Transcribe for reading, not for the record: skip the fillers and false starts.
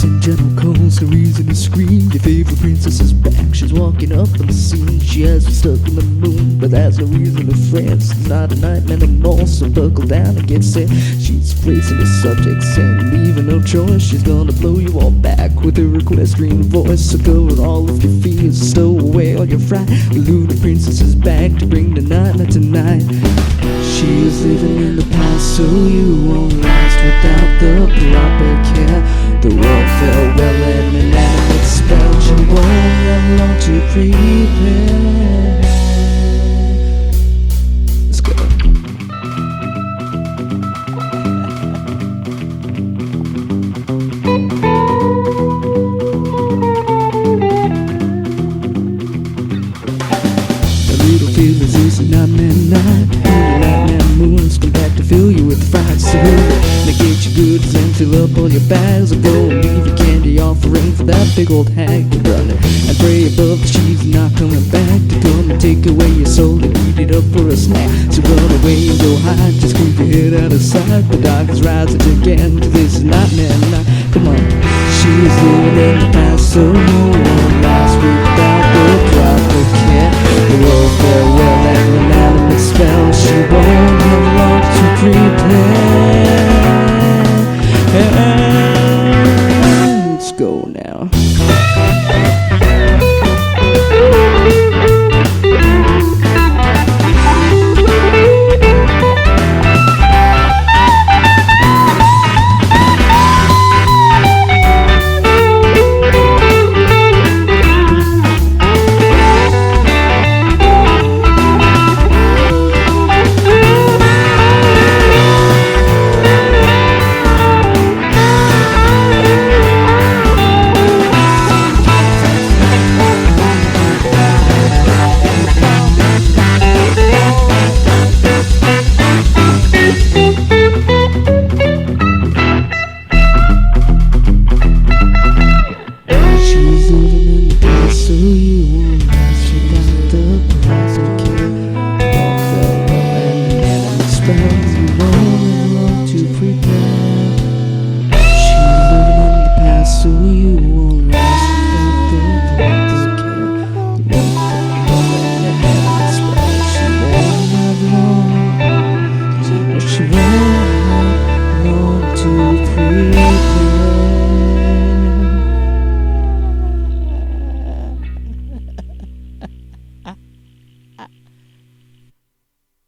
and gentle calls, no reason to scream. Your favorite princess is back, she's walking up on the scene. She has been stuck in the moon, but that's no reason to fret. It's not a nightmare anymore, so buckle down and get set. She's praising the subject, saying leaving no choice. She's gonna blow you all back with her equestrian voice. So cover all of your fears, stow away all your fright. The Luna princess is back to bring the nightmare tonight. She is living in the past, so you won't last without the proper care. The world fell well and an animate spell. You won't have long to prepare. Let's go. A little feel as is a nightmare night. Moons come back to fill you with fright. So hurry, negate your goods and fill up all your bags. Or go and leave your candy offering for that big old hag to run it and pray above that she's not coming back to come and take away your soul and eat it up for a snack. So run away and go hide, just keep your head out of sight. The dark is rising again, 'cause this is nightmare night. Come on, she is living in the past, so